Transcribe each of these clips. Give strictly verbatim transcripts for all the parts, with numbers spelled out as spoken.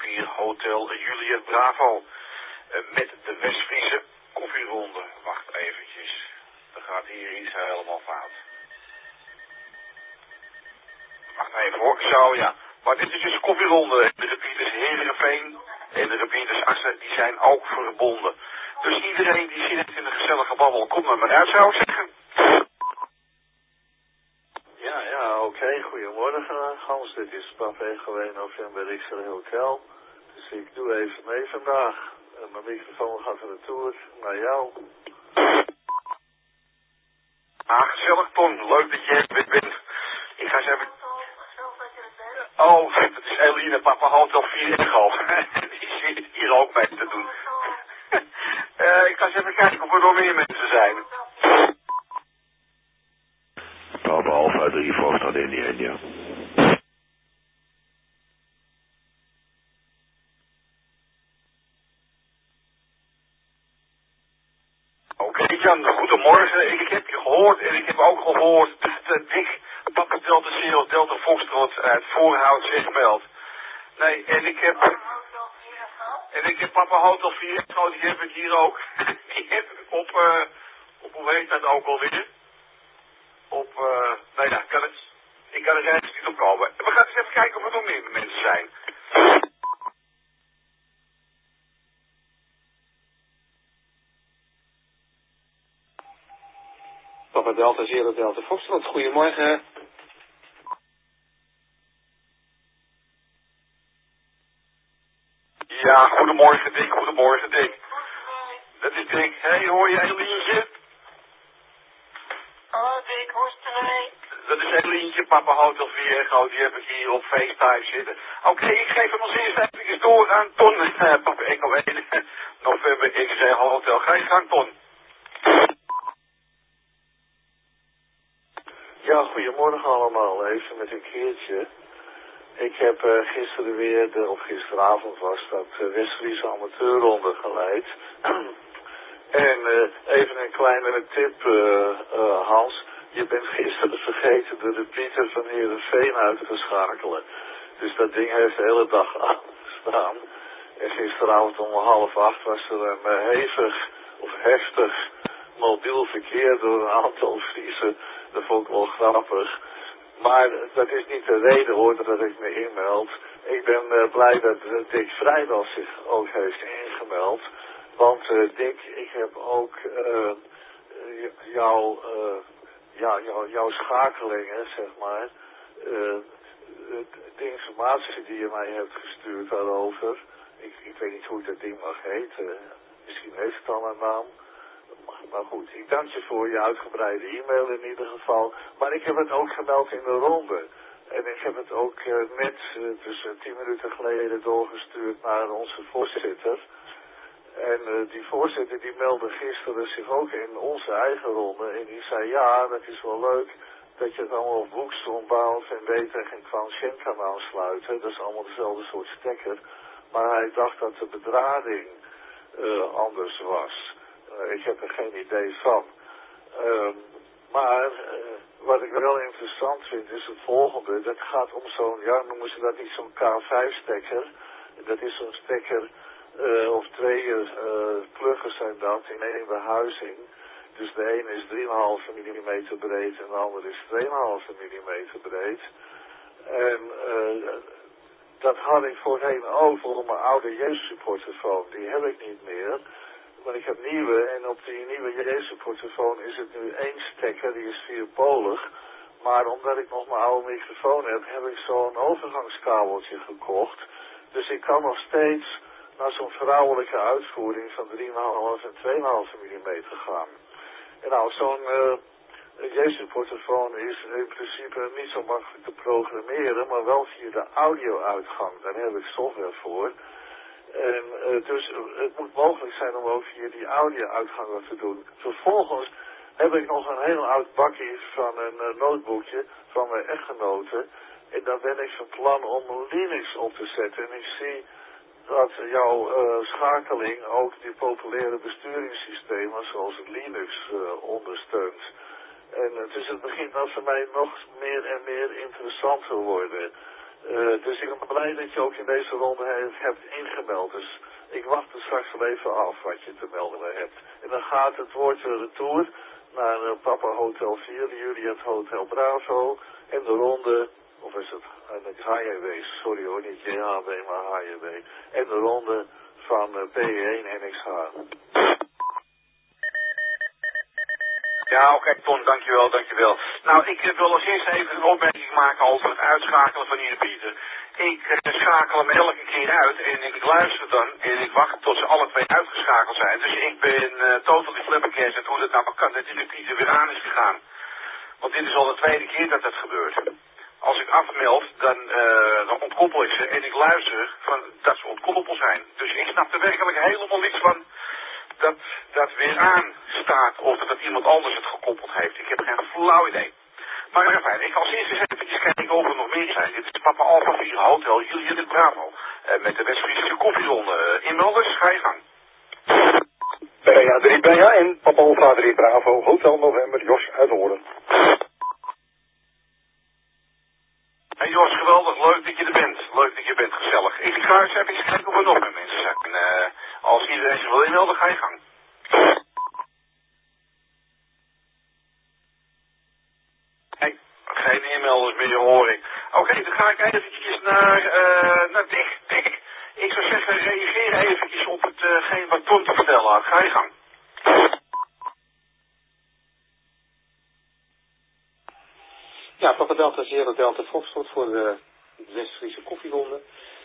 vier Hotel Juliet Bravo. Uh, met de Westfriese koffieronde. Wacht eventjes. Er gaat hier iets helemaal fout. Wacht even hoor. Zo ja. Maar dit is dus koffieronde. De repeaters Heerenveen en de repeaters Assen die zijn ook verbonden. Dus iedereen die zit in een gezellige babbel, kom naar me uit zou ik zeggen. Ja, ja, oké. Okay. Goedemorgen Hans, dit is Papa Echo één November X-Ray Hotel. Dus ik doe even mee vandaag. En mijn microfoon gaat er naartoe, naar jou. Ah, gezellig Ton, leuk dat je er bent. Ik ga eens even... Oh, dat is Eline, Papa Hotel vier Echo. Die zit hier ook mee te doen. uh, ik ga eens even kijken of er nog meer mensen zijn. Papa Alpha drie Foxtrot India, India. Oké okay, Jan, goedemorgen. Ik, ik heb je gehoord en ik heb ook gehoord dat uh, Dick, Papa Delta Sierra Delta Foxtrot uit Voorhout zich gemeld. Nee, en ik heb... En ik heb Papa Hotel vier Echo, die heb ik hier ook. Die heb ik op, uh, op hoe heet dat ook alweer? Op, uh, nou ja, kan het, ik kan er eigenlijk niet op komen. We gaan eens even kijken of er nog meer mensen zijn. Papa Delta Zero Delta Foxtrot, goedemorgen. Ja, goedemorgen Dick, goedemorgen Dick. Dat is Dick. Hé, hey, hoor je Elientje? Oh Dick, hoe is het ermee? Dat is Elientje, Papa Hotel vier Echo, die heb ik hier op FaceTime zitten. Oké, okay, ik geef hem als eerst even door aan Ton. Uh, Papa Echo één November X-Ray Hotel. Ga je gang Ton. Ja, goedemorgen allemaal. Even met een keertje. Ik heb uh, gisteren weer, de, of gisteravond was dat, uh, Westfriese amateurronde geleid. En uh, even een kleine tip, uh, uh, Hans. Je bent gisteren vergeten de repeater van Heerenveen uit te schakelen. Dus dat ding heeft de hele dag aangestaan. En gisteravond om half acht was er een uh, hevig of heftig mobiel verkeer door een aantal Friesen. Dat vond ik wel grappig. Maar dat is niet de reden hoor dat ik me inmeld. Ik ben uh, blij dat uh, Dick Vrijdag zich ook heeft ingemeld. Want uh, Dick, ik heb ook uh, jouw, uh, ja, jou, jouw schakelingen, zeg maar. Uh, de informatie die je mij hebt gestuurd daarover. Ik, ik weet niet hoe dat ding mag heten. Misschien heeft het al een naam. Maar goed, ik dank je voor je uitgebreide e-mail in ieder geval. Maar ik heb het ook gemeld in de ronde. En ik heb het ook uh, net, uh, dus uh, tien minuten geleden doorgestuurd naar onze voorzitter. En uh, die voorzitter die meldde gisteren zich ook in onze eigen ronde. En die zei, ja, dat is wel leuk dat je het allemaal op Bookstone, Bounce en Beter en Kwanshen kan aansluiten. Dat is allemaal dezelfde soort stekker. Maar hij dacht dat de bedrading uh, anders was. Uh, ik heb er geen idee van. Uh, maar uh, wat ik wel interessant vind is het volgende. Dat gaat om zo'n, ja noemen ze dat niet zo'n K vijf stekker. Dat is zo'n stekker, uh, of twee uh, pluggers zijn dat in één behuizing. Dus de ene is drie komma vijf millimeter breed en de andere is twee komma vijf millimeter breed. En uh, dat had ik voorheen over op mijn oude Jezus-portofoon. Die heb ik niet meer. Maar ik heb nieuwe en op die nieuwe Jezus-portofoon is het nu één stekker, die is vierpolig. Maar omdat ik nog mijn oude microfoon heb, heb ik zo'n overgangskabeltje gekocht. Dus ik kan nog steeds naar zo'n vrouwelijke uitvoering van drie komma vijf en twee komma vijf millimeter gaan. En nou, zo'n uh, Jezus-portofoon is in principe niet zo makkelijk te programmeren, maar wel via de audio-uitgang. Daar heb ik software voor. En uh, dus uh, het moet mogelijk zijn om ook via die audio-uitgang wat te doen. Vervolgens heb ik nog een heel oud bakje van een uh, notebookje van mijn echtgenote. En daar ben ik van plan om Linux op te zetten. En ik zie dat jouw uh, schakeling ook die populaire besturingssystemen zoals Linux uh, ondersteunt. En uh, dus het begint dat voor mij nog meer en meer interessant te worden. Uh, dus ik ben blij dat je ook in deze ronde he- hebt ingemeld. Dus ik wacht er straks wel even af wat je te melden hebt. En dan gaat het woordje retour naar uh, Papa Hotel vier, Juliet Hotel Bravo. En de ronde, of is het uh, de H J W, sorry hoor, niet J H W, maar H J W. En de ronde van uh, P één N X H. Ja, oké, okay, Ton, dankjewel, dankjewel. Nou, ik uh, wil als eerste even een opmerking maken over het uitschakelen van Ieder Pieter. Ik uh, schakel hem elke keer uit en ik luister dan en ik wacht tot ze alle twee uitgeschakeld zijn. Dus ik ben uh, totally flabbergasted hoe dat nou kan dat Ieder Pieter weer aan is gegaan. Want dit is al de tweede keer dat dat gebeurt. Als ik afmeld, dan, uh, dan ontkoppel ik ze en ik luister van dat ze ontkoppeld zijn. Dus ik snap er werkelijk helemaal niks van dat dat weer aanstaat of dat iemand anders het gekoppeld heeft. Ik heb geen flauw idee. Maar ja, fijn, ik ga als eerste eens even kijken of er nog meer zijn. Dit is Papa Alpha vier Hotel Juliet Bravo. Uh, met de West-Friese koffieronde. Uh, inmelders, ga je gang. B H drie B H N, Papa Alpha drie Bravo, Hotel November, Jos uit Hoorn. Hey Jos, geweldig, leuk dat je er bent. Leuk dat je bent, gezellig. Ik ga eens even kijken of er nog meer mensen zijn. Uh, als iedereen zich wil inmelden, ga je gang. Hey, geen inmelders meer, hoor ik. Oké, okay, dan ga ik eventjes naar, uh, naar Dick. Dick, ik zou zeggen, reageer eventjes op hetgeen uh, wat Ton te vertellen had. Ga je gang. Ja, Papa Delta Zero Delta Foxtrot voor de West-Friese koffieronde.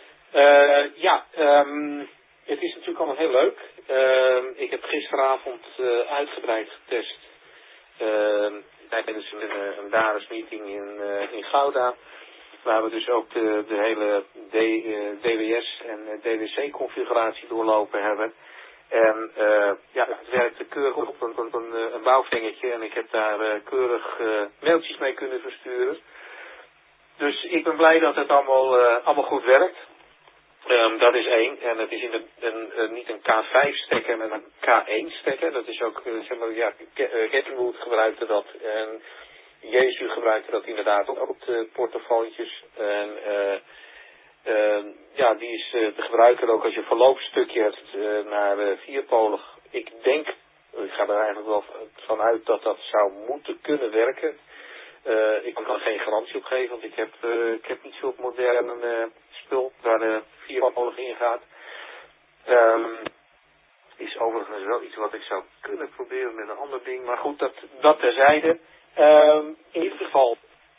Uh, ja, um, het is natuurlijk allemaal heel leuk. Uh, ik heb gisteravond uh, uitgebreid getest uh, tijdens een, een D A R E S-meeting in, uh, in Gouda. Waar we dus ook de, de hele D, uh, D W S en D W C-configuratie doorlopen hebben. En uh, ja, het werkte keurig op een, een, een, een bouwvingertje en ik heb daar uh, keurig uh, mailtjes mee kunnen versturen. Dus ik ben blij dat het allemaal, uh, allemaal goed werkt. Um, dat is één. En het is in een, een, een, niet een K vijf stekker, maar een K één stekker. Dat is ook, uh, zeg maar, ja, Gettingwood gebruikte dat. En Jezu gebruikte dat inderdaad ook op de portofoontjes. En uh, uh, ja, die is uh, te gebruiken ook als je een verloopstukje hebt uh, naar uh, vierpolig. Ik denk, ik ga er eigenlijk wel vanuit dat dat zou moeten kunnen werken. Uh, ik kan er geen garantie op geven, want ik heb, uh, ik heb niet zo'n moderne uh, spul waar de vierpolig in gaat. Um, is overigens wel iets wat ik zou kunnen proberen met een ander ding, maar goed, dat, dat terzijde. Um, in ieder geval,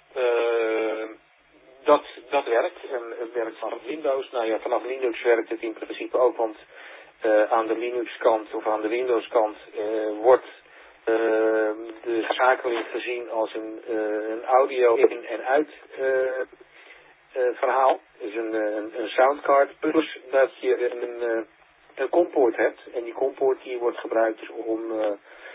uh, dat, dat werkt en het werkt vanaf Windows. Nou ja, vanaf Linux werkt het in principe ook, want uh, aan de Linux kant of aan de Windows kant uh, wordt uh, de schakeling gezien als een, uh, een audio in- en uit uh, uh, verhaal. Dus een, een, een soundcard, plus dat je een, een, een compoort hebt. En die compoort die wordt gebruikt dus om uh,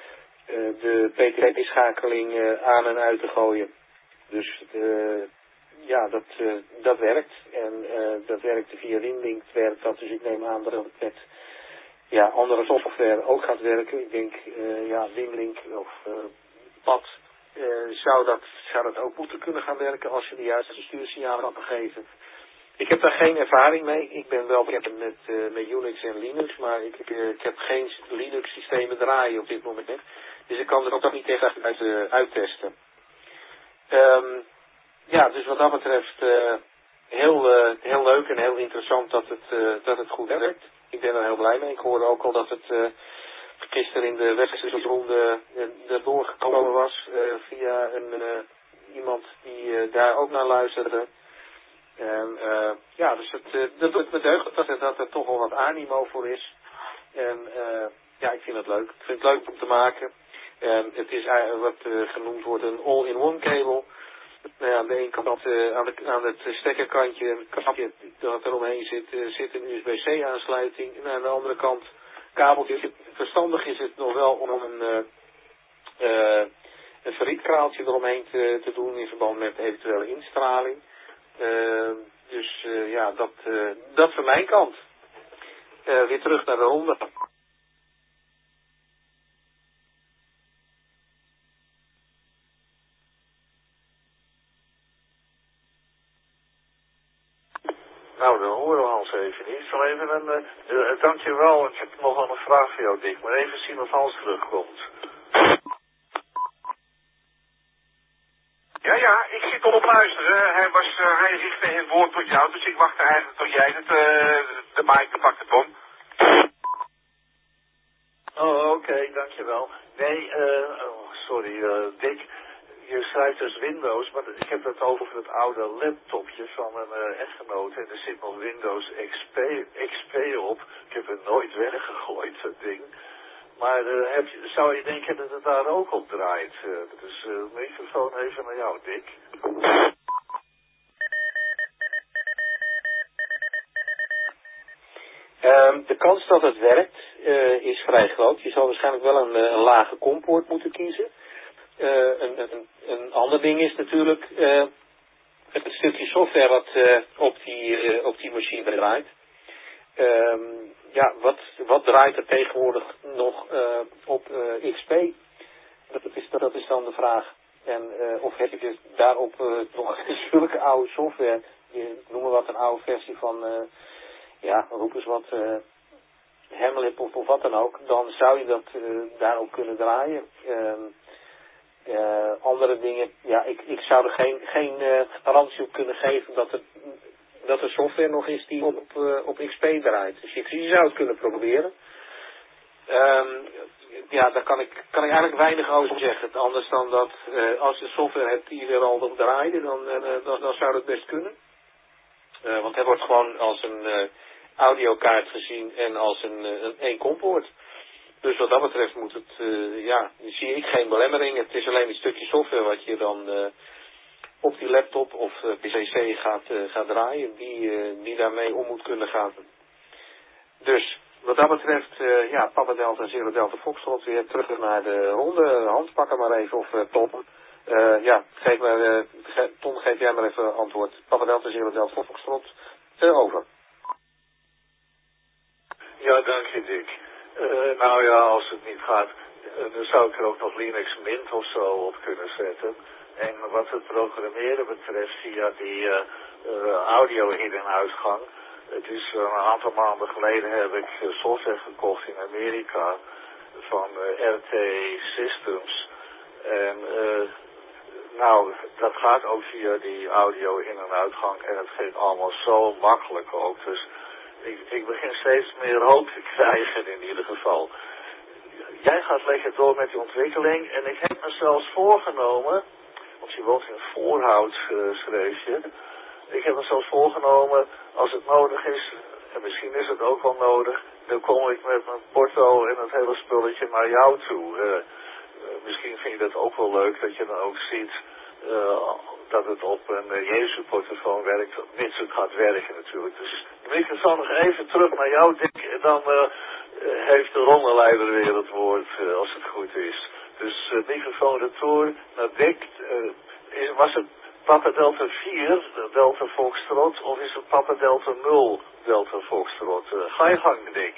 uh, de P T T-schakeling uh, aan en uit te gooien. Dus uh, ja, dat, uh, dat werkt. En uh, dat werkt via Winlink, werkt dat. Dus ik neem aan dat het met ja, andere software ook gaat werken. Ik denk, uh, ja, Winlink of uh, Pad uh, zou, dat, zou dat ook moeten kunnen gaan werken als je de juiste stuursignalen kan geven. Ik heb daar geen ervaring mee. Ik ben wel bekend met, uh, met Unix en Linux, maar ik, uh, ik heb geen Linux-systemen draaien op dit moment. Dus ik kan er ook niet echt uit, uh, uittesten. Um, ja, dus wat dat betreft uh, heel, uh, heel leuk en heel interessant dat het, uh, dat het goed werkt. Ik ben er heel blij mee. Ik hoorde ook al dat het uh, gisteren in de West-Friese ronde uh, erdoor gekomen was uh, via een, uh, iemand die uh, daar ook naar luisterde. En uh, ja, dus het, uh, dat doet me deugd dat er, dat er toch wel wat animo voor is. En uh, ja, ik vind het leuk. Ik vind het leuk om te maken. En het is uh, wat uh, genoemd wordt een all-in-one kabel. Nou ja, aan de ene kant uh, aan, de, aan het stekkerkantje, een kapje dat er omheen zit, uh, zit een U S B C aansluiting. En aan de andere kant kabeltje. Verstandig is het nog wel om een, uh, uh, een ferrietkraaltje eromheen te, te doen in verband met eventuele instraling. Uh, dus uh, ja, dat, uh, dat van mijn kant. Uh, weer terug naar de ronde. Nou, dan horen we Hans even niet. Ik zal even een, uh, uh, dankjewel. Ik heb nog wel een vraag voor jou, Dick. Maar even zien of Hans terugkomt. Ja, ja, ik zit al op luisteren. Hij, was, uh, hij richtte het woord tot jou, dus ik wachtte eigenlijk tot jij het, uh, de mic pakte, Tom. Oh, oké, okay, dankjewel. Nee, uh, oh, sorry, uh, Dick. Je schrijft dus Windows, maar ik heb het over het oude laptopje van een uh, echtgenoot. En er zit nog Windows X P, X P op. Ik heb het nooit weggegooid, dat ding. Maar uh, heb je, zou je denken dat het daar ook op draait? Uh, dus uh, de microfoon even naar jou, Dick. Um, de kans dat het werkt uh, is vrij groot. Je zal waarschijnlijk wel een, een lage kompoort moeten kiezen. Uh, een, een, een ander ding is natuurlijk uh, het stukje software wat uh, op, die, uh, op die machine draait. Um, ja, wat, wat draait er tegenwoordig nog uh, op uh, X P? Dat is, dat is dan de vraag. En uh, of heb je daarop uh, nog zulke oude software, je, noem maar wat, een oude versie van, uh, ja, roep eens wat, uh, Hamlet of, of wat dan ook, dan zou je dat uh, daarop kunnen draaien. Um, uh, andere dingen, ja, ik, ik zou er geen, geen uh, garantie op kunnen geven dat het dat er software nog is die op, uh, op X P draait. Dus je, je zou het kunnen proberen. Um, ja, daar kan ik, kan ik eigenlijk weinig over zeggen. Anders dan dat uh, als je software hebt die er al op draaide, dan, uh, dan, dan zou dat best kunnen. Uh, want het wordt gewoon als een uh, audiokaart gezien en als een, uh, een één kompoort. Dus wat dat betreft moet het, uh, ja, zie ik geen belemmering. Het is alleen een stukje software wat je dan uh, op die laptop of uh, P C gaat, uh, gaat draaien, die, uh, die daarmee om moet kunnen gaan. Dus wat dat betreft, uh, ja, Papa Delta en Zero Delta Foxtrot weer terug naar de ronde. Hans, pak hem maar even, of uh, Tom. Uh, ja, geef maar, uh, ge Tom, geef jij maar even antwoord. Papa Delta, Zero Delta Foxtrot, uh, over. Ja, dank je, Dick. Uh, nou ja, als het niet gaat, uh, dan zou ik er ook nog Linux Mint of zo op kunnen zetten. En wat het programmeren betreft via die uh, uh, audio in- en uitgang. Het is uh, een aantal maanden geleden heb ik uh, software gekocht in Amerika van uh, R T Systems. En uh, nou, dat gaat ook via die audio in- en uitgang en het gaat allemaal zo makkelijk ook. Dus ik, ik begin steeds meer hoop te krijgen in ieder geval. Jij gaat lekker door met die ontwikkeling en ik heb me zelfs voorgenomen, want je woont in Voorhout, uh, schreef je. Ik heb me zelfs voorgenomen, als het nodig is, en misschien is het ook wel nodig, dan kom ik met mijn porto en het hele spulletje naar jou toe. Uh, uh, misschien vind je dat ook wel leuk, dat je dan ook ziet uh, dat het op een uh, Jezus-portofoon werkt, mits het gaat werken natuurlijk. Dus de microfoon nog even terug naar jou, Dick, en dan uh, uh, heeft de rondeleider weer het woord, uh, als het goed is. Dus uh, microfoon retour naar Dick. Uh, is, was het Papa Delta vier, Delta Foxtrot, of is het Papa Delta nul, Delta Foxtrot? Uh, ga je gang, Dick.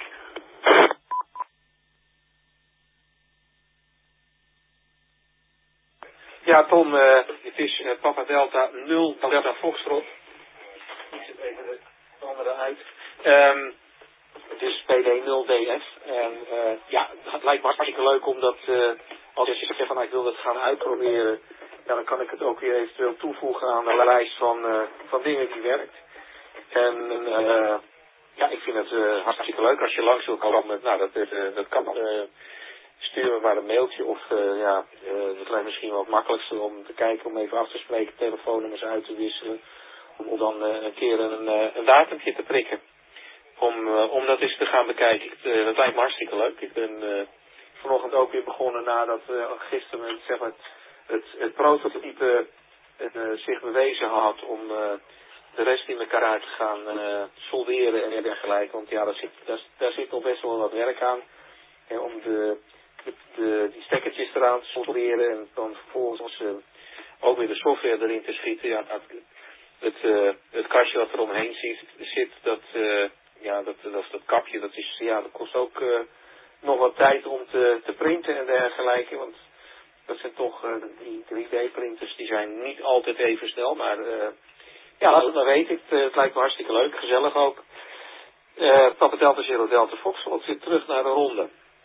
Ja, Tom, uh, het is uh, Papa Delta nul, Delta Foxtrot. Ik zet even de andere uit. Um, het is P D nul D F. En uh, ja, het lijkt me hartstikke leuk omdat uh, als je zegt van ik wil dat gaan uitproberen, ja, dan kan ik het ook weer eventueel toevoegen aan de lijst van, uh, van dingen die werkt. En uh, ja, ik vind het uh, hartstikke leuk als je langs wilt komen. Nou, dat, uh, dat kan. Uh, stuur me maar een mailtje of uh, ja, uh, dat lijkt misschien wel het makkelijkste om te kijken, om even af te spreken, telefoonnummers uit te wisselen. Om, om dan uh, een keer een, uh, een datumpje te prikken. Om, uh, om dat eens te gaan bekijken. Ik, uh, dat lijkt me hartstikke leuk. Ik ben uh, vanochtend ook weer begonnen nadat uh, gisteren zeg maar, het, het prototype uh, zich bewezen had om uh, de rest in elkaar uit te gaan uh, solderen en dergelijke. Want ja, daar zit, daar, daar zit nog best wel wat werk aan. En om de, de, de, die stekkertjes eraan te solderen en dan vervolgens uh, ook weer de software erin te schieten. Ja, het, het, uh, het kastje wat er omheen zit, zit dat, uh, ja, dat, dat, dat kapje, dat, is, ja, dat kost ook uh, nog wat tijd om te, te printen en dergelijke. Want dat zijn toch, uh, die drie D printers, die zijn niet altijd even snel, maar uh, Ja, laat het maar weten. Het, uh, het lijkt me hartstikke leuk, gezellig ook. Uh, Papa Delta Zero Delta Foxtrot weer terug naar de ronde.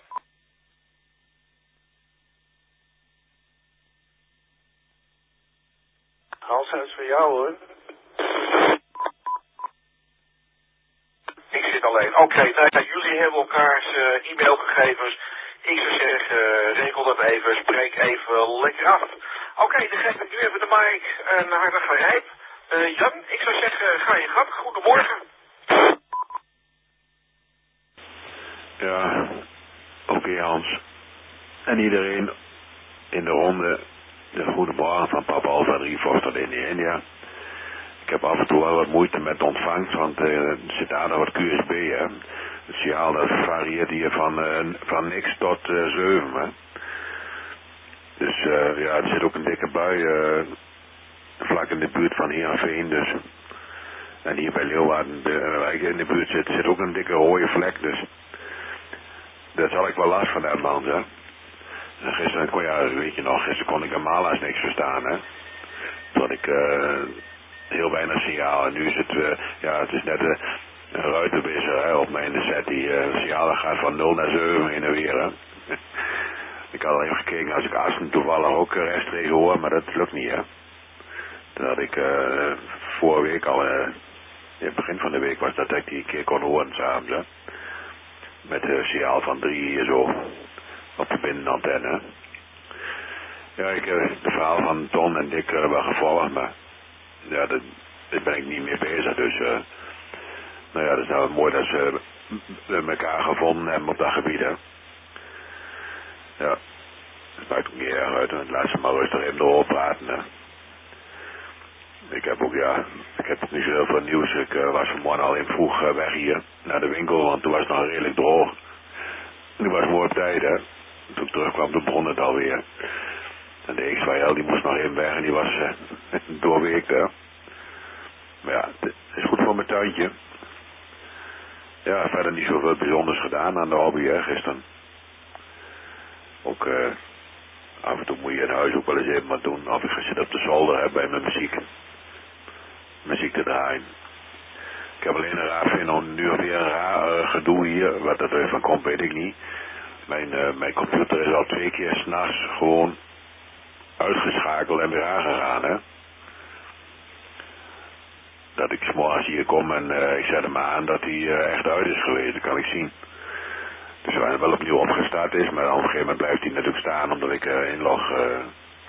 Hans, hij is voor jou hoor. Ik zit alleen. Oké, okay, nou ja, jullie hebben elkaars uh, e-mailgegevens. Ik zou zeggen, uh, regel dat even, spreek even lekker af. Oké, okay, dan geef ik nu even de mic uh, naar de Grijp. Uh, Jan, ik zou zeggen, ga je gang. Goedemorgen. Ja, oké okay, Hans. En iedereen in de ronde, de goedemorgen van Papa Alpha drie Foxtrot India. Ik heb af en toe wel wat moeite met de ontvangst, want uh, er zit daar nog wat Q S B, hè. Het signaal dat varieert hier van, uh, van niks tot uh, zeven, hè. Dus uh, ja, er zit ook een dikke bui uh, vlak in de buurt van Heerenveen, dus. En hier bij Leeuwarden, de, waar ik in de buurt zit, zit ook een dikke rode vlek, dus. Daar zal ik wel last van hebben, Hans, hè. En gisteren kon, ja, weet je nog, gisteren kon ik helemaal als niks verstaan, hè. Dat ik... Uh, heel weinig signaal en nu is het, uh, ja, het is net uh, een ruitenwisser, hè, op mijn set die uh, signalen gaat van nul naar zeven heen en weer, hè. Ik had al even gekeken als ik Assen toevallig ook uh, rechtstreeks hoor, maar dat lukt niet, hè. Dat had ik uh, vorige week al, uh, in het begin van de week was dat ik die een keer kon horen s'avonds, hè. Met een uh, signaal van drie hier zo, op de binnenantenne. Ja, ik heb uh, het verhaal van Ton en Dick uh, wel gevolgd, maar ja, dat, daar ben ik niet mee bezig, dus uh, nou ja, dat is nou mooi dat ze uh, elkaar gevonden hebben op dat gebied, hè. Ja, dat maakt ook niet erg uit, want laat ze maar rustig even doorpraten, praten, hè. Ik heb ook, ja, ik heb ook niet zo heel veel nieuws. Ik uh, was vanmorgen al in vroeg uh, weg hier naar de winkel, want toen was het nog redelijk droog. Nu was het mooi op tijd, hè. Toen ik terugkwam, toen begon het alweer. En de X twee L die moest nog even weg en die was uh, doorweekt, hè. Maar ja, het is goed voor mijn tuintje. Ja, verder niet zoveel bijzonders gedaan aan de hobby, hè, gisteren. Ook uh, af en toe moet je in huis ook wel eens even wat doen. Of ik ga zitten op de zolder, hè, bij mijn muziek. Muziek te draaien. Ik heb alleen een raar vind om nu weer een raar uh, gedoe hier. Wat dat er van komt, weet ik niet. Mijn, uh, mijn computer is al twee keer 's nachts gewoon uitgeschakeld en weer aangegaan, hè. Dat ik 's morgens hier kom en uh, ik zet hem aan dat hij uh, echt uit is geweest, dat kan ik zien. Dus waar hij wel opnieuw opgestart is, maar op een gegeven moment blijft hij natuurlijk staan omdat ik uh, inlog uh,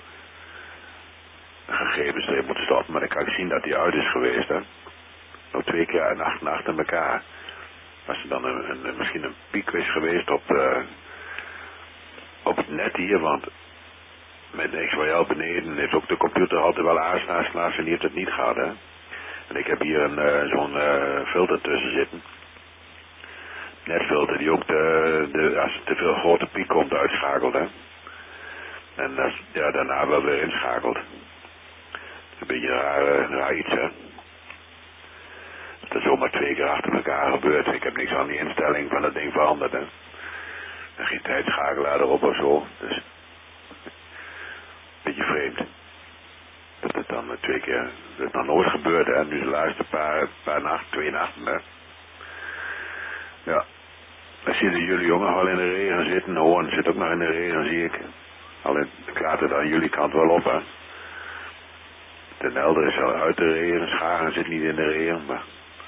gegevens erin moet stoppen. Maar dan kan ik zien dat hij uit is geweest, hè. Nog twee keer en achter, achter elkaar. Was er dan een, een, misschien een piek is geweest op, uh, op het net hier, want met de X W L beneden heeft ook de computer altijd wel aanstaan en die heeft het niet gehad, hè. En ik heb hier een uh, zo'n uh, filter tussen zitten. Netfilter die ook de, de, als er te veel grote piek komt uitschakelt, hè. En als, ja, daarna wel weer inschakelt. Een beetje een raar, uh, raar iets, hè. Dat er zomaar twee keer achter elkaar gebeurt. Ik heb niks aan die instelling van dat ding veranderd, hè. En geen tijdschakelaar erop of zo. Dus een beetje vreemd. Dat het dan twee keer, dat is nog nooit gebeurd, hè. Nu is de laatste paar, paar nachten, twee nachten, hè. Ja. Dan zie je jullie jongen al in de regen zitten. Hoorn zit ook nog in de regen, zie ik. Alleen, ik laat het aan jullie kant wel op, hè. Ten Helder is al uit de regen, Schagen zit niet in de regen, maar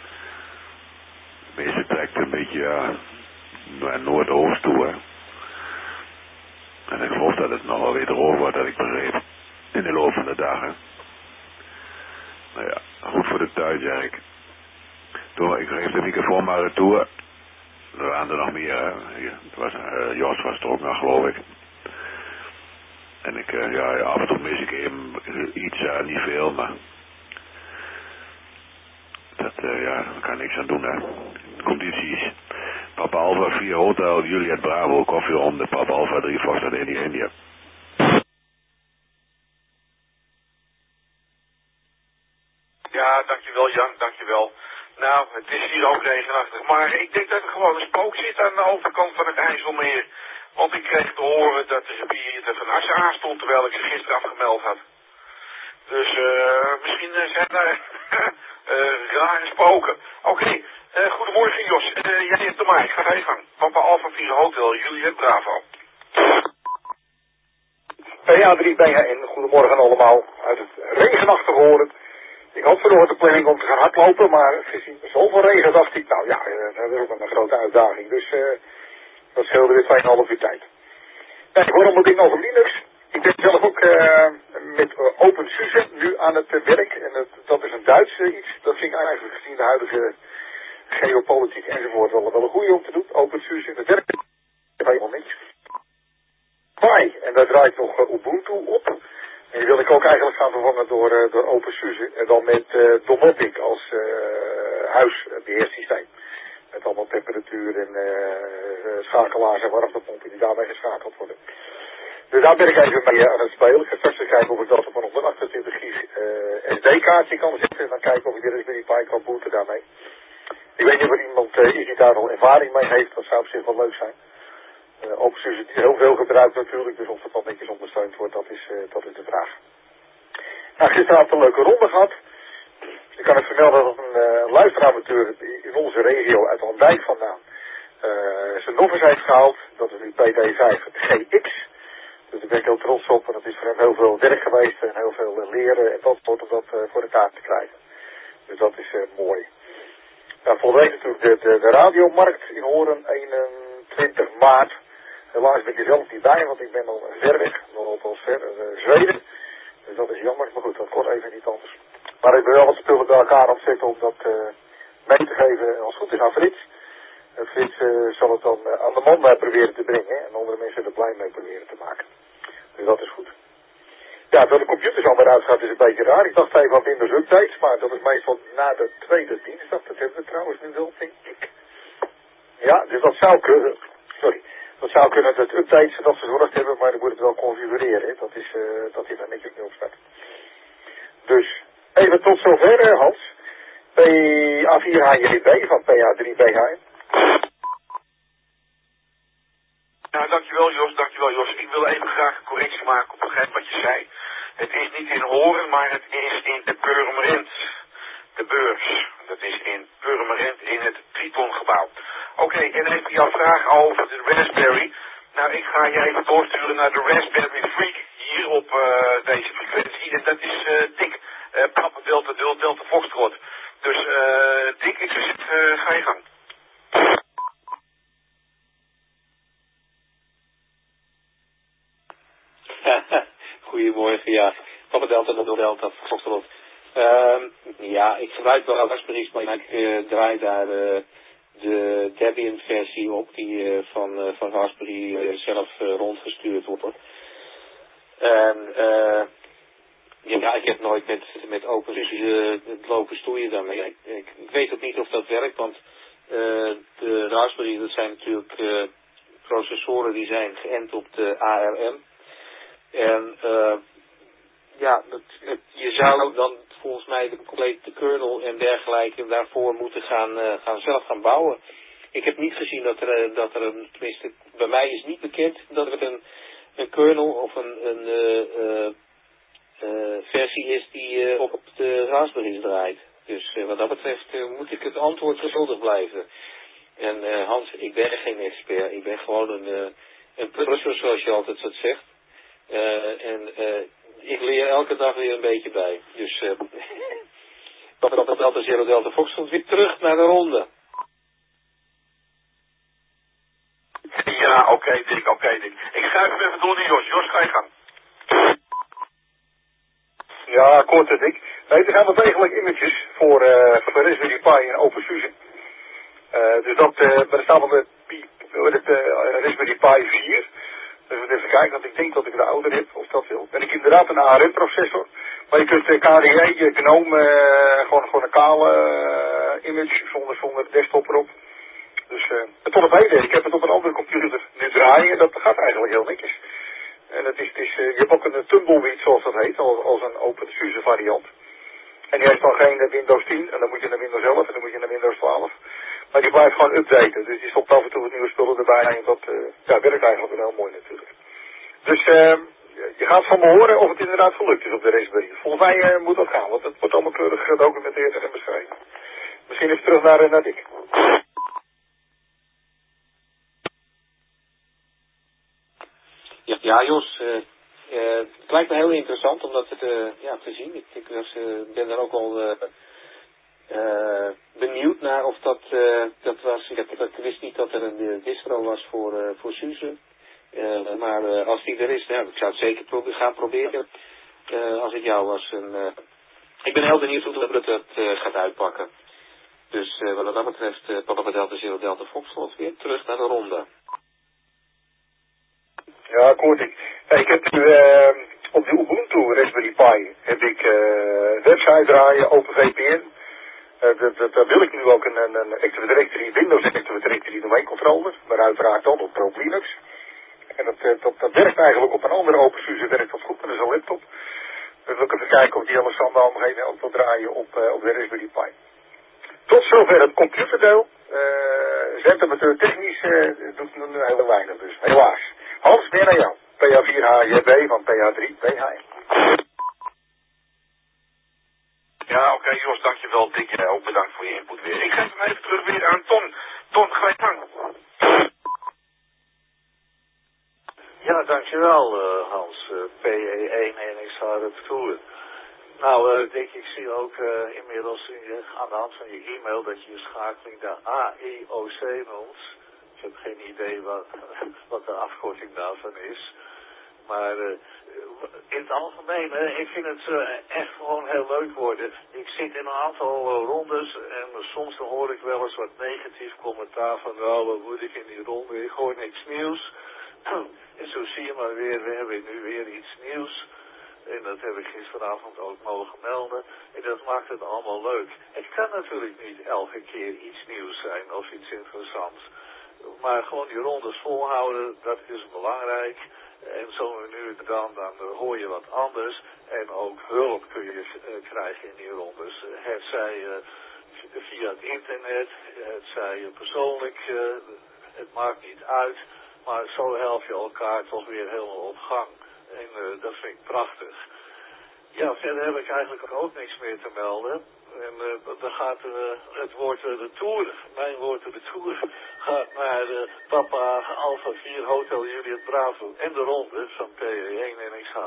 de meeste trekt een beetje, ja, naar Noordoost toe, hè. En ik geloof dat het nog wel weer droog wordt, dat ik begreep. In de loop van de dag, hè. Nou ja, goed voor de tuin, zeg ik. Toen, ik geef de microfoon maar retour. Er waren er nog meer, hè. Het was, uh, Jos was er ook nog, geloof ik. En ik, uh, ja, ja, af en toe mis ik even iets, uh, niet veel, maar dat, uh, ja, daar kan niks aan doen, hè. Condities. Papa Alpha vier Hotel Juliet Bravo, koffieronde, Papa Alpha drie Foxtrot India India. Ja, dankjewel Jan, dankjewel. Nou, het is hier ook regenachtig, maar ik denk dat er gewoon een spook zit aan de overkant van het IJsselmeer. Want ik kreeg te horen dat de gebied van Assen aanstond terwijl ik ze gisteren afgemeld had. Dus uh, misschien uh, zijn daar uh, rare spoken. Oké, okay. uh, goedemorgen Jos. Uh, jij hebt de mic, ga je gang. Papa Alpha vier Hotel, Juliet Bravo. P A drie B H N, goedemorgen allemaal. Uit het regenachtige Horen. Ik had vanochtend de planning om te gaan hardlopen, maar gezien zoveel regen dacht ik, nou ja, dat is ook wel een grote uitdaging. Dus uh, dat scheelde weer twee komma vijf uur tijd. Nee, waarom een ding over Linux? Ik ben zelf ook uh, met uh, OpenSUSE nu aan het uh, werk. En het, dat is een Duits uh, iets. Dat vind ik eigenlijk gezien de huidige geopolitiek enzovoort wel, wel een goede om te doen. OpenSUSE, dat werkt helemaal niks. Pi, en daar draait nog uh, Ubuntu op. En die wil ik ook eigenlijk gaan vervangen door, uh, door OpenSUSE. En dan met uh, Domotic als uh, huisbeheersysteem. Met allemaal temperatuur en uh, schakelaars en warmtepompen die daarmee geschakeld worden. Dus daar ben ik even mee aan het spelen. Ik ga straks eens kijken of ik dat op een honderdachtentwintig gig uh, S D-kaartje kan zetten. En dan kijken of ik de Raspberry Pi kan booten daarmee. Ik weet niet of er iemand uh, is die daar al ervaring mee heeft. Dat zou op zich wel leuk zijn. Uh, OpenSUSE is heel veel gebruikt natuurlijk. Dus of het dan netjes ondersteund wordt, dat is, uh, dat is de vraag. Nou, gisteravond een leuke ronde gehad. Ik kan het vermelden dat een uh, luisteramateur in onze regio uit Andijk vandaan uh, zijn novice heeft gehaald. Dat is nu P D vijf G X. Dus daar ben ik heel trots op. En dat is voor hem heel veel werk geweest en heel veel uh, leren en dat wordt om dat uh, voor elkaar te krijgen. Dus dat is uh, mooi. Nou, volgende week natuurlijk de, de, de radiomarkt in Horen, eenentwintig maart. Helaas ben ik er zelf niet bij, want ik ben al ver weg. Nog althans ver, uh, Zweden. Dus dat is jammer, maar goed, dat kon even niet anders. Maar ik ben wel wat spullen bij elkaar aan het zetten om dat uh, mee te geven. En als het goed is aan Frits. En Frits uh, zal het dan uh, aan de man uh, proberen te brengen. En andere mensen er blij mee proberen te maken. Dus dat is goed. Ja, dat de computers al weer uitgaat is een beetje raar. Ik dacht even aan Windows Updates, maar dat is meestal na de tweede dinsdag. Dat hebben we trouwens nu wel, denk ik. Ja, dus dat zou kunnen. Sorry. Dat zou kunnen dat updates dat verzorgd hebben, maar dan moet het wel configureren. Hè. Dat is, uh, dat hij daar netjes mee op staat. Dus, even tot zover, uh, Hans. P A vier H J B van P A drie B H N. Nou, dankjewel Jos, dankjewel Jos. Ik wil even graag een correctie maken op hetgeen wat je zei. Het is niet in Horen, maar het is in de Purmerend. De beurs. Dat is in Purmerend in het Tritongebouw. Oké, okay, en even jouw vraag over de Raspberry. Nou, ik ga je even doorsturen naar de Raspberry Freak hier op uh, deze frequentie. En dat is uh, Dick, uh, Papa Delta Delta, Delta Foxtrot. Dus uh, Dick, ik zou zeggen, uh, ga je gang. Goedemorgen, ja. Papa Delta Delta Delta Foxtrot. Uh, ja, ik gebruik wel Raspberry's, maar ik uh, draai daar uh, de Debian versie op die uh, van, uh, van Raspberry uh, zelf uh, rondgestuurd wordt. En uh, ja, ik heb nooit met, met OpenSUSE uh, lopen stoeien daarmee. Ik, ik, ik weet ook niet of dat werkt, want uh, de Raspberry, dat zijn natuurlijk uh, processoren die zijn geënt op de A R M. En uh, ja, dat, het, je zou dan volgens mij de complete kernel en dergelijke daarvoor moeten gaan, uh, gaan zelf gaan bouwen. Ik heb niet gezien dat er, uh, dat er een, tenminste bij mij is niet bekend dat er een, een kernel of een, een uh, uh, uh, versie is die uh, op de Raspberry's draait. Dus uh, wat dat betreft uh, moet ik het antwoord schuldig blijven. En uh, Hans, ik ben geen expert, ik ben gewoon een, uh, een plusser zoals je altijd zo zegt. Uh, en uh, ik leer elke dag weer een beetje bij. Dus uh, dat dat Delta Zero Delta Fox komt weer terug naar de ronde. Ja, oké okay, Dick, oké okay, Dick. Ik schuif hem even door naar Jos. Jos, ga je gang. Ja, kort Dick. Nee, er gaan wel degelijk images voor, uh, voor Raspberry Pi en OpenSUSE. Uh, dus dat, uh, daar staan we met uh, Raspberry Pi vier. Dus we even kijken, want ik denk dat ik de ouder heb, of dat wil. Ben ik inderdaad een A R M processor. Maar je kunt uh, K D E, uh, GNOME, uh, gewoon, gewoon een kale uh, image, zonder, zonder desktop erop. Dus uh, tot op heden, ik heb het op een andere computer nu draaien, dat gaat eigenlijk heel netjes. En het is, het is, uh, je hebt ook een Tumbleweed, zoals dat heet, als, als een OpenSUSE variant. En die heeft dan geen uh, Windows tien, en dan moet je naar Windows elf, en dan moet je naar Windows twaalf. Maar die blijft gewoon updaten, dus die stopt af en toe wat nieuwe spullen erbij. En dat uh, ja, werkt eigenlijk wel heel mooi natuurlijk. Dus uh, je gaat van me horen of het inderdaad gelukt is op de Raspberry. Volgens mij uh, moet dat gaan, want het wordt allemaal keurig gedocumenteerd en beschreven. Misschien even terug naar, naar Dick. Ja, ja Jos, uh, uh, het lijkt me heel interessant om dat uh, ja, te zien. Ik, ik was, uh, ben er ook al uh, uh, benieuwd naar of dat, uh, dat was. Ik, ik wist niet dat er een uh, distro was voor, uh, voor Suze. Uh, maar uh, als die er is, ja, ik zou het zeker probe gaan proberen. Uh, als ik jou was. En, uh, ik ben heel benieuwd hoe dat het uh, gaat uitpakken. Dus uh, wat dat betreft, uh, Papa Delta Zero Delta Foxtrot weer terug naar de ronde. Ja, kort. Ik, ik heb nu uh, op de Ubuntu Raspberry Pi heb ik uh, website draaien, OpenVPN. Uh, dat, dat, daar wil ik nu ook een, een, een Active Directory, Windows Active Directory domain controller, maar uiteraard dan op Pro Linux. En dat, dat, dat werkt eigenlijk op een andere OpenSUSE, werkt dat goed met een laptop. Dus we kunnen kijken of die hele standaardigheden ook wil draaien op, uh, op de Raspberry Pi. Tot zover het computerdeel. Uh, Zendamateur technisch uh, doet nu heel weinig dus, helaas. Hans, weer naar jou. P A vier H J B van P A drie B H M. Ja, oké, okay, Jos, dankjewel. Dick, jij ook bedankt voor je input weer. Ik geef hem even terug weer aan Ton. Ton, ga je gang. Ja, dankjewel uh, Hans. Uh, P E één N X H Retour. Nou, uh, Dick, ik zie ook uh, inmiddels in je, aan de hand van je e-mail dat je je schakeling de A I O C noemt. Ik heb geen idee wat, wat de afkorting daarvan is. Maar uh, in het algemeen, uh, ik vind het uh, echt gewoon heel leuk worden. Ik zit in een aantal uh, rondes en soms dan hoor ik wel eens wat negatief commentaar van, nou, wat moet ik in die ronde? Ik hoor niks nieuws. En zo zie je maar weer, we hebben nu weer iets nieuws. En dat heb ik gisteravond ook mogen melden. En dat maakt het allemaal leuk. Het kan natuurlijk niet elke keer iets nieuws zijn of iets interessants. Maar gewoon die rondes volhouden, dat is belangrijk. En zo nu en dan, dan hoor je wat anders. En ook hulp kun je uh, krijgen in die rondes. Het zij uh, via het internet, het zij uh, persoonlijk, uh, het maakt niet uit. Maar zo help je elkaar toch weer helemaal op gang. En uh, dat vind ik prachtig. Ja, verder heb ik eigenlijk ook niks meer te melden. En uh, dan gaat uh, het woord uh, de Tour, mijn woord de Tour, gaat naar uh, Papa Alpha vier Hotel Juliet Bravo en de ronde van P E één N X H.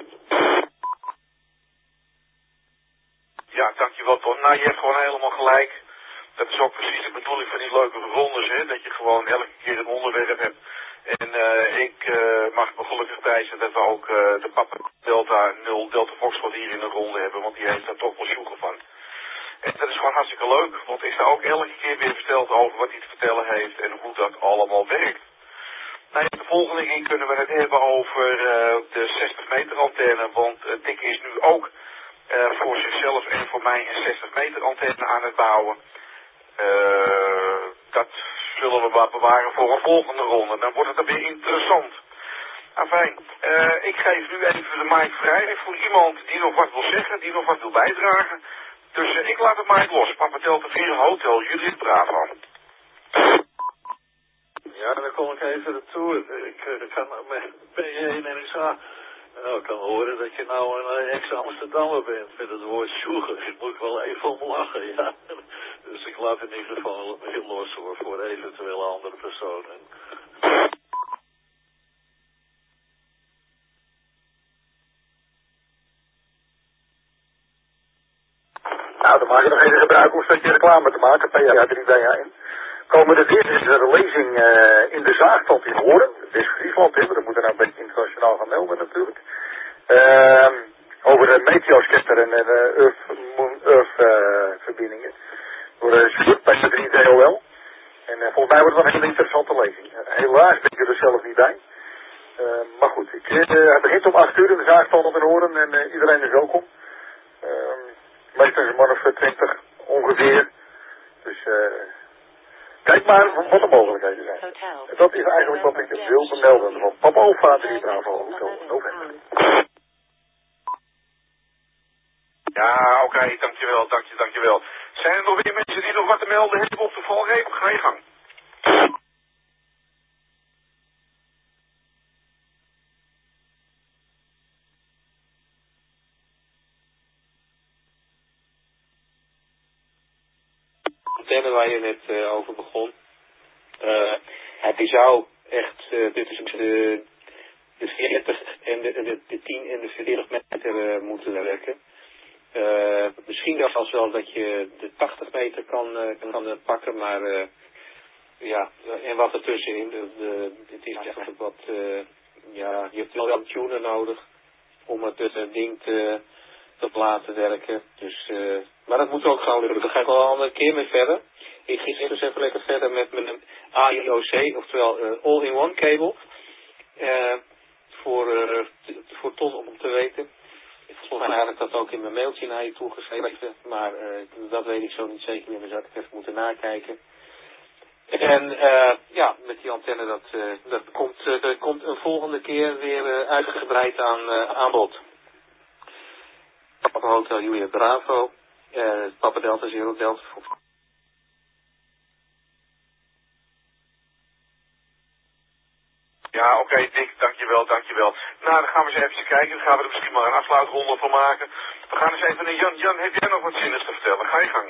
Ja, dankjewel Ton. Nou, je hebt gewoon helemaal gelijk. Dat is ook precies de bedoeling van die leuke rondes, hè. Dat je gewoon elke keer een onderwerp hebt. En uh, ik uh, mag me gelukkig prijzen dat we ook uh, de Papa Delta nul Delta Foxtrot hier in de ronde hebben, want die heeft daar toch wel sjoegen van. En dat is gewoon hartstikke leuk, want is daar ook elke keer weer verteld over wat hij te vertellen heeft en hoe dat allemaal werkt. Nou, in de volgende keer kunnen we het hebben over uh, de zestig meter antenne, want uh, Dick is nu ook uh, voor zichzelf en voor mij een zestig meter antenne aan het bouwen. Uh, dat zullen we maar bewaren voor een volgende ronde. Dan wordt het dan weer interessant. Afijn, uh, ik geef nu even de mic vrij voor iemand die nog wat wil zeggen, die nog wat wil bijdragen. Dus uh, ik laat het mic los. Papa Delta vier Hotel Juliet Bravo. Ja, dan kom ik even naartoe. Ik, ik kan met P E één N X H. Nou, ik kan horen dat je nou een ex-Amsterdammer bent met het woord sjoegen. Ik moet wel even om lachen, ja. Dus ik laat in ieder geval heel los hoor voor eventuele andere personen. Nou, dan maak je nog even gebruik om een stukje reclame te maken, P A drie B H M. Komende dinsdag is er een lezing uh, in de Zaagstad in Hoorn. Het is Friesland, hè, maar dat moet er nou een beetje internationaal gaan melden natuurlijk. Uh, over de meteoscatter en de uh, Earth, Moon, Earth uh, verbindingen. Door de uh, P A drie T O L. En uh, volgens mij wordt het wel een hele interessante lezing. Uh, helaas ben ik er zelf niet bij. Uh, maar goed, ik, uh, het begint om acht uur in de Zaagstad in Hoorn en uh, iedereen is welkom. Uh, meestal is een man of twintig ongeveer. Dus uh, kijk maar wat de mogelijkheden zijn. En dat is eigenlijk wat ik wil vermelden van Papa Alpha drie Bravo Hotel November. Ja, oké, okay, dankjewel, dankje, dankjewel. Zijn er nog weer mensen die nog wat te melden hebben op de valreep? Ga je gang. antenne waar je net uh, over begon. Uh, hij zou echt uh, tussen de, de veertig en de, de, de tien en de veertig meter uh, moeten werken. Uh, misschien dat als wel dat je de tachtig meter kan, uh, kan uh, pakken, maar uh, ja, en wat ertussenin. De, de, het is eigenlijk wat, uh, ja, je hebt wel een tuner nodig om het uh, ding te, te laten werken. Dus, uh, maar dat moet ook gewoon lukken. Daar ga ik wel een keer mee verder. Ik ging eerst even lekker verder met mijn A I O C, oftewel uh, all-in-one kabel. Uh, voor, uh, voor Ton om te weten. Ik vond eigenlijk dat ook in mijn mailtje naar je toegeschreven, maar uh, dat weet ik zo niet zeker meer, dus had ik even moeten nakijken. En uh, ja, met die antenne, dat, uh, dat komt, uh, komt een volgende keer weer uh, uitgebreid aan, uh, aan bod. Papa Hotel Julia Bravo, uh, Papa Delta Zero Delta. Ja, oké, okay, Dick, dankjewel, dankjewel. Nou, dan gaan we eens even kijken. Dan gaan we er misschien maar een afsluitronde van maken. We gaan eens even naar Jan. Jan, heb jij nog wat zinnigs te vertellen? Ga je gang.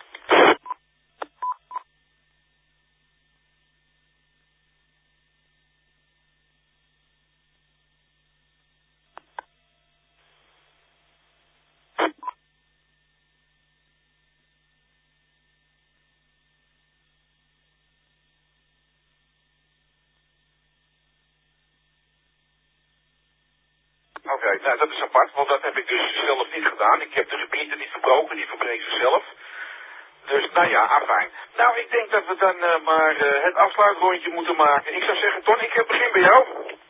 Oké, okay, nou dat is apart, want dat heb ik dus zelf niet gedaan. Ik heb de repeater niet verbroken, die verbreekt zichzelf. Dus, nou ja, afijn. Nou, ik denk dat we dan uh, maar uh, het afsluitrondje moeten maken. Ik zou zeggen, Ton, ik begin bij jou.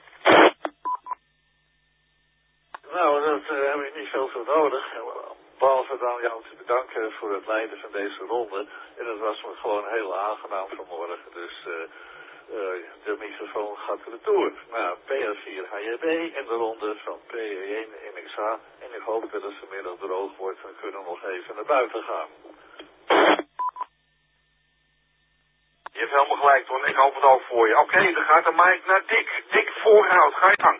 Nou, dat uh, heb ik niet veel voor nodig. Behalve dan jou te bedanken voor het leiden van deze ronde. En dat was me gewoon heel aangenaam vanmorgen. Dus uh, uh, de microfoon gaat retour naar P R vier H J B en de ronde van P R één M X H. En ik hoop dat het vanmiddag droog wordt en kunnen we nog even naar buiten gaan. Je hebt helemaal gelijk, Ton. Ik hoop het ook voor je. Oké, okay, dan gaat de mic naar Dick. Dick Voorhout, ga je gang.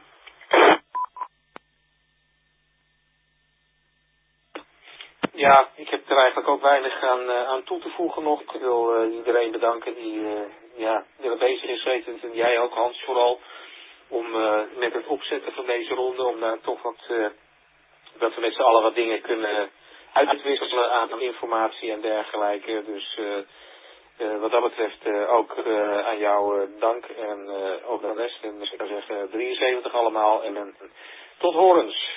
Ja, ik heb er eigenlijk ook weinig aan, uh, aan toe te voegen nog. Ik wil uh, iedereen bedanken die uh, ja, er bezig is, wetend. En jij ook, Hans, vooral. Om uh, met het opzetten van deze ronde, om daar toch wat, uh, dat we met z'n allen wat dingen kunnen uitwisselen aan informatie en dergelijke. Dus uh, uh, wat dat betreft uh, ook uh, aan jou uh, dank en uh, ook de rest. En dus ik zou zeggen drieënzeventig allemaal en uh, tot horens.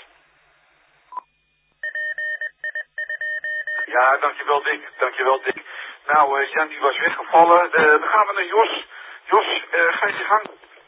Ja, dankjewel Dick, dankjewel Dick. Nou, uh, Jan die was weggevallen. Uh, dan gaan we naar Jos. Jos, uh, ga je gang.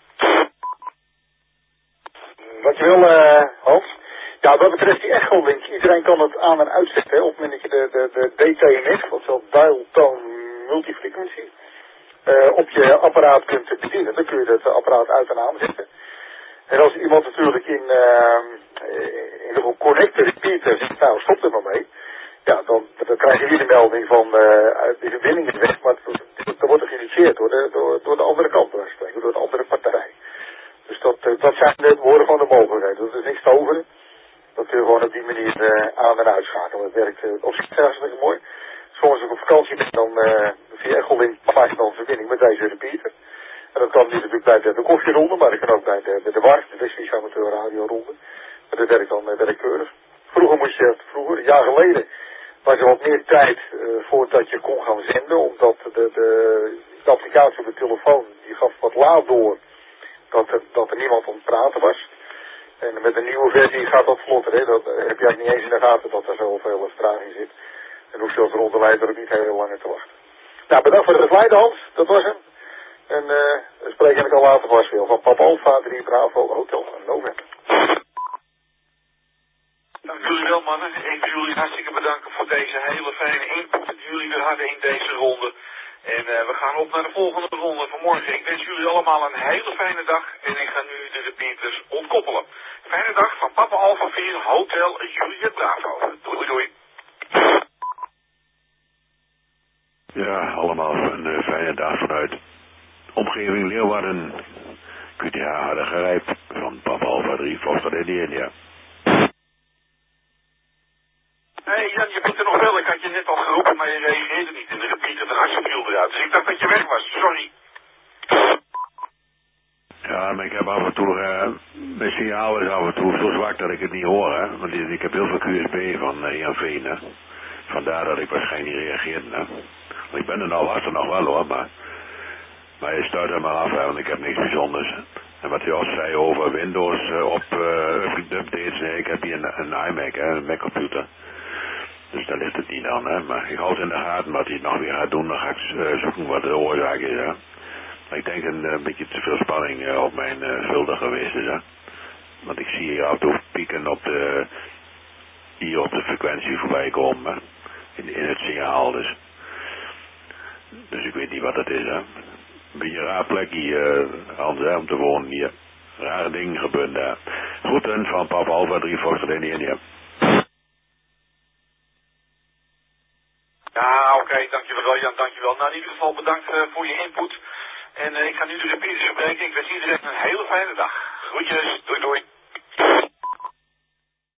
Dankjewel uh, Hans. Ja, wat betreft die echo-link, iedereen kan het aan en uitzetten. Hè, op het moment dat je de, de, de D T M F, oftewel dial tone multifrequency, uh, op je apparaat kunt bedienen, dan kun je het apparaat uit en aan zetten. En als iemand natuurlijk in, uh, in de connector repeater zegt, nou stop er maar mee. Ja, dan, dan krijg je weer de melding van uh, de verbinding is weg, maar dat wordt er geïnitieerd door de, door, door de andere kant, door de andere partij. Dus dat, uh, dat zijn de woorden van de mogelijkheid. Dat is niks te overen. Dat kun je gewoon op die manier uh, aan en uitschakelen. Dat werkt uh, op zich hartstikke mooi. Soms als ik op vakantie ben, dan uh, via Echolink maak ik dan een verbinding met deze repeater. En dat kan niet natuurlijk bij de, de koffieronde, maar dat kan ook bij de, de, de W A R, de Westfriese Amateur Radio Ronde. Maar dat werkt dan uh, werkkeurig. Vroeger moest je, vroeger, een jaar geleden, was er wat meer tijd uh, voordat je kon gaan zenden, omdat de, de, de applicatie op de telefoon, die gaf wat laat door dat er, dat er niemand aan het praten was. En met een nieuwe versie gaat dat vlotter, hè? Dat uh, heb je eigenlijk niet eens in de gaten dat er zoveel vertraging zit. En hoef je als rondeleider ook niet heel lang te wachten. Nou, bedankt voor het leiden, Hans, dat was hem. En uh, we spreken ik al later vast weer van Papa Alpha drie Bravo Hotel November. Dank jullie wel, mannen. Ik wil jullie hartstikke bedanken voor deze hele fijne input die jullie weer hadden in deze ronde. En uh, we gaan op naar de volgende ronde van morgen. Ik wens jullie allemaal een hele fijne dag en ik ga nu de repeaters ontkoppelen. Fijne dag van Papa Alpha vier Hotel Juliet Bravo. Doei doei. Ja, allemaal een uh, fijne dag vanuit omgeving Leeuwarden. Q T H Harde Grijp van Papa Alpha drie Foster India. Hé hey Jan, je bent er nog wel. Ik had je net al geroepen, maar je reageerde niet. En de repeater hartstikke viel eruit. Dus ik dacht dat je weg was. Sorry. Ja, maar ik heb af en toe, uh, mijn signaal is af en toe zo zwak dat ik het niet hoor, hè. Want ik heb heel veel Q S B van uh, Heerenveen, hè. Vandaar dat ik waarschijnlijk niet reageerde, hè. Want ik ben er nou, was er nog wel, hoor, maar... Maar je stuit er maar af, hè, want ik heb niks bijzonders. En wat Jos zei over Windows uh, op uh, updates, nee, ik heb hier een, een iMac, hè, een Mac-computer. Dus daar ligt het niet aan, hè. Maar ik houd het in de gaten wat hij het nog weer gaat doen. Dan ga ik uh, zoeken wat de oorzaak is, hè. Maar ik denk een, een beetje te veel spanning uh, op mijn uh, filter geweest is, hè. Want ik zie hier af en toe pieken op de, hier op de frequentie voorbij komen, hè. In, in het signaal, dus. Dus ik weet niet wat dat is, hè. Een beetje een raar plekje, uh, Hans, hè, om te wonen hier. Rare dingen gebeuren daar. Groeten van Papa Alpha drie Foxtrot in India. Ja, oké, okay, dankjewel Jan, dankjewel. Nou, in ieder geval bedankt uh, voor je input. En uh, ik ga nu de repeaters spreken. Ik wens iedereen een hele fijne dag. Groetjes.